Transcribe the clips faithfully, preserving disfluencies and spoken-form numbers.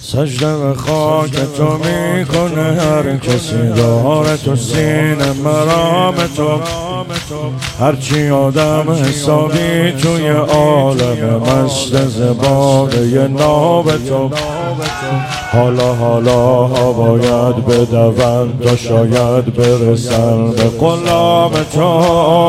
سجده به خاک تو میکنه هر کسی داره تو سینه مرام تو. هرچی آدم حسابی توی عالم مست زباده ناب تو. حالا حالا ها باید بدون تا شاید برسن به غلام تو.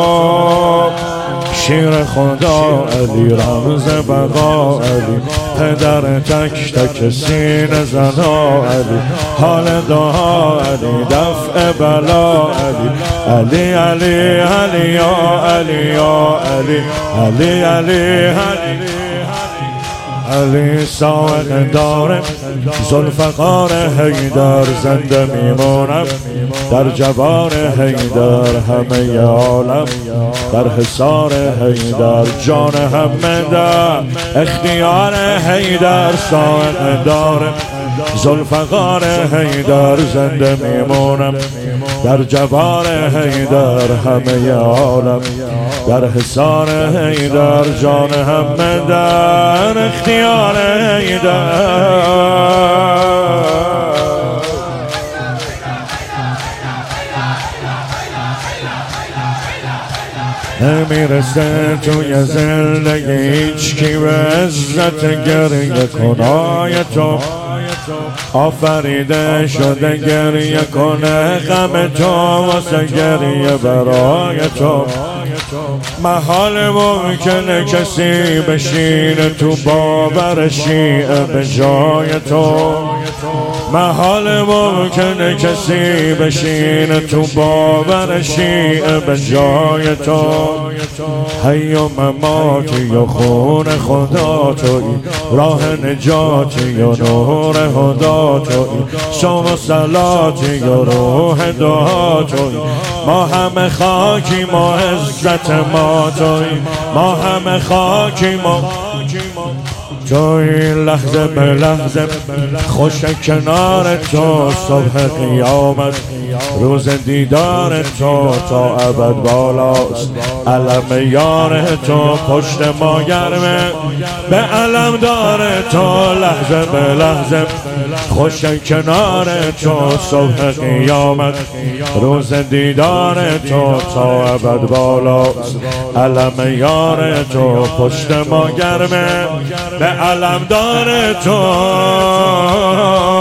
شیر خدا علی رمز بقا علی پدر تک تک سینه زنا علی حال دعا علی دفع بلا علی علی علی علی یا علی یا علی علی علی علی علی ساعت داره ذوالفقار حیدر زنده میمونم در جبار حیدر همه عالم در حصار حیدر جان همه در اختیار حیدر ساعت داره ذوالفقار حیدر زنده میمونم در جبار حیدر همه عالم در حصار حیدر جان همه در اختیار حیدر. نمیرسه توی زندگی هیچ کی به عزت گریه کنای تو. آفریده شده گریه کنه غم تو واسه گریه برای تو. محال ممکنه کسی بشینه تو باور شیعه به جای تو. محال ممکنه کسی بشینه تو باور شیعه به جای تو. حی و مماتی و خون خدا تویی راه نجاتی و نور خدا تویی صوم و صلاتی و روح دعا تویی. ما همه خاکی ما عزت ما تویی ما همه خاکی ما تویی لحظه به لحظه خوش کنار تو. صبح قیامت روز دیدار تو تا ابد بالاست علم یار تو. پشت ما گرمه به علم داره تو لحظه به لحظه خوش کنار تو. صبح قیامت روز دیدار تو تا ابد بالاست علم یار تو. پشت ما گرمه به علم داره تو.